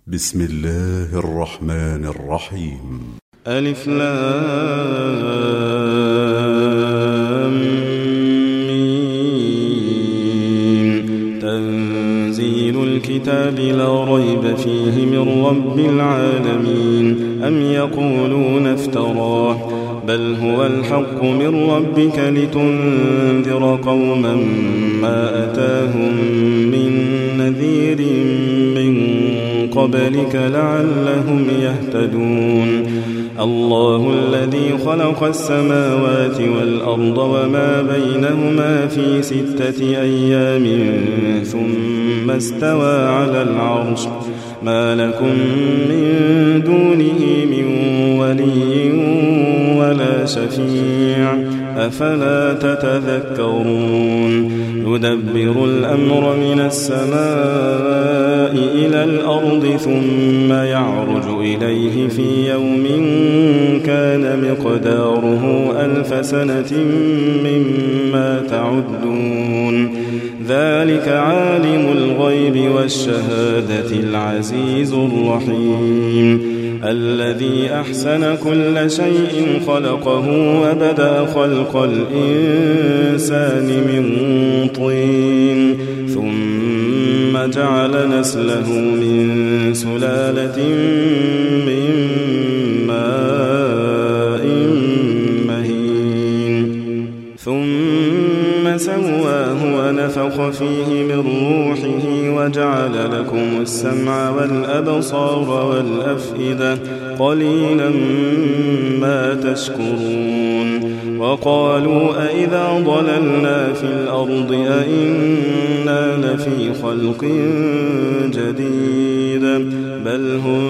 بسم الله الرحمن الرحيم. ألف لام ميم. تنزيل الكتاب لا ريب فيه من رب العالمين. أم يقولون افتراه بل هو الحق من ربك لتنذر قوما ما أتاهم من نذير من قبلك لعلهم يهتدون. الله الذي خلق السماوات والأرض وما بينهما في 6 أيام ثم استوى على العرش ما لكم من دونه من ولي ولا شفيع أفلا تتذكرون. يدبر الأمر من السماء إلى الأرض ثم يعرج إليه في يوم كان مقداره 1000 سنة مما تعدون. ذلك عالم الغيب والشهادة العزيز الرحيم. الذي أحسن كل شيء خلقه وبدأ خلق الإنسان من طين ثم جعل نسله من سلالة من ماء مهين ثم سواه ونفخ فيه من روحه وجعل لكم السمع والأبصار والأفئدة قليلا ما تشكرون. وقالوا أئذا ضللنا في الأرض أئنا لفي خلق جديد بل هم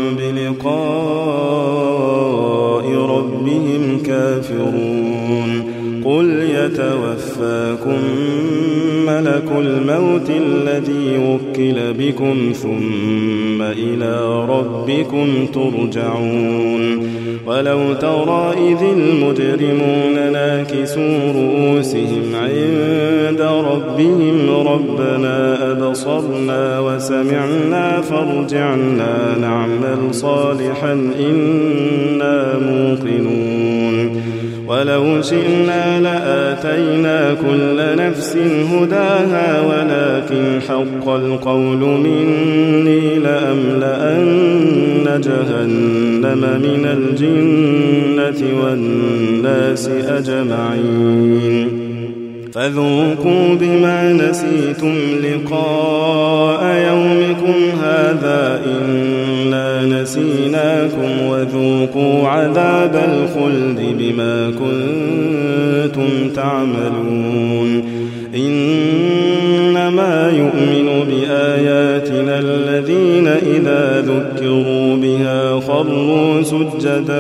بلقاء ربهم كافرون. قل يتوفاكم ملك الموت الذي وكل بكم ثم إلى ربكم ترجعون. ولو ترى إذ المجرمون ناكسوا رؤوسهم عند ربهم ربنا أبصرنا وسمعنا فارجعنا نعمل صالحا إنا موقنون. ولو شئنا لآتينا كل نفس هداها ولكن حق القول مني لأملأن جهنم من الجنة والناس أجمعين. فذوقوا بما نسيتم لقاء يومكم هذا إنا نسيناكم وذوقوا عذاب الخلد بما كنتم تعملون. إنما يؤمن بآياتنا الذين إذا ذكروا بها خروا سجدا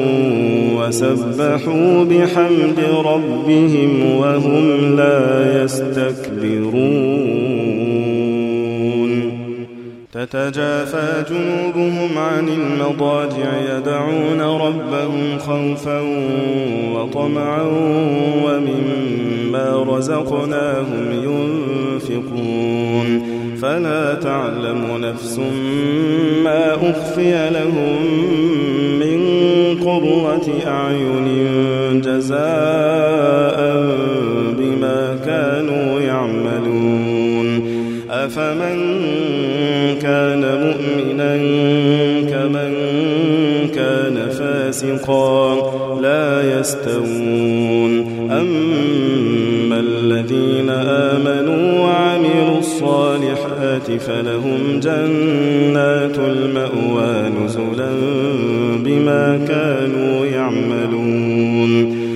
وسبحوا بحمد ربهم وهم لا يستكبرون. تتجافى جنوبهم عن المضاجع يدعون ربهم خوفا وطمعا ومما رزقناهم ينفقون. فلا تعلم نفس ما أخفي لهم من قرة أعين جزاء بما كانوا يعملون. أفمن كان مؤمنا كمن كان فاسقا لا يستوون. أما الذين آمنوا وعملوا الصالحات فلهم جنات المأوى نزلا بما كانوا يعملون.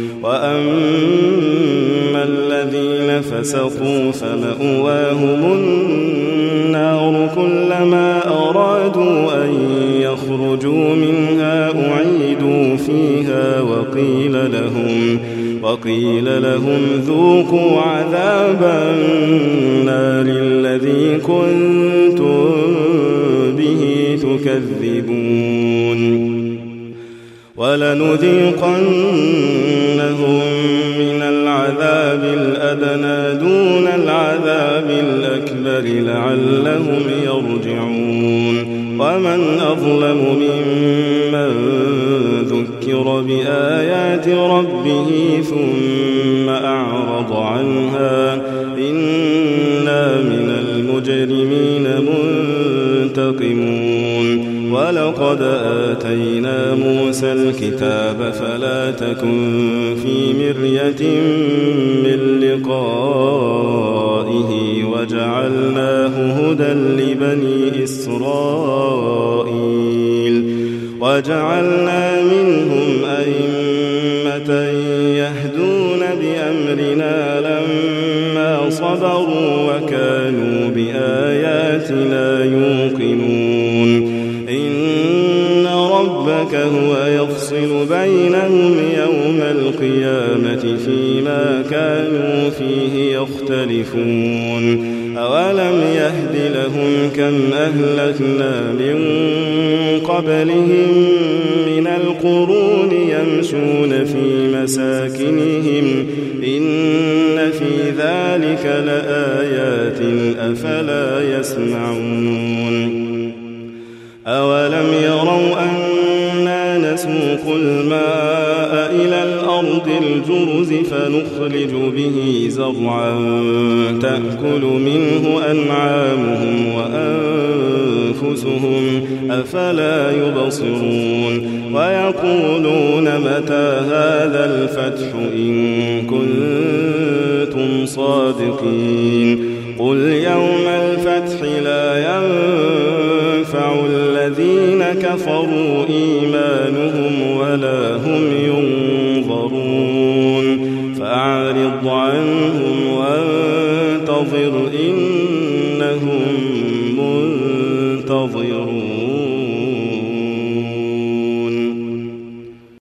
وأما الذين فسقوا فمأواهم النار كلما أرادوا أن يخرجوا منها أعيدوا فيها وقيل لهم ذوقوا عذاب النار الذي كنتم به تكذبون. ولنذيقنهم من العذاب الأدنى دون العذاب الأكبر لعلهم يرجعون. ومن أظلم ممن ذكر بآيات ربه ثم أعرض عنها إنا من المجرمين منتقمون ولقد آتينا موسى الكتاب فلا تكن في مرية من لقائه وجعلناه هدى لبني إسرائيل وجعلنا منهم أئمة يهدون بأمرنا لما صبروا وكانوا بآياتنا يوقنون إن ربك هو يفصل بينهم يوم القيامة فيما كانوا فيه يختلفون أولم يهد لهم كم أهلكنا من قبلهم من القرون يمشون في مساكنهم إن في ذلك لآيات أفلا يسمعون أولم يروا أنا نسوق الماء إلى الأرض الجرز فنخرج به زرعا تأكل منه أنعامهم وأنفسهم أفلا يبصرون ويقولون متى هذا الفتح إن كنتم صادقين قل يوم الفتح لا ينفع الذين كفروا إيمانهم ولا هم ينظرون فأعرض عنهم وانتظر إنهم منتظرون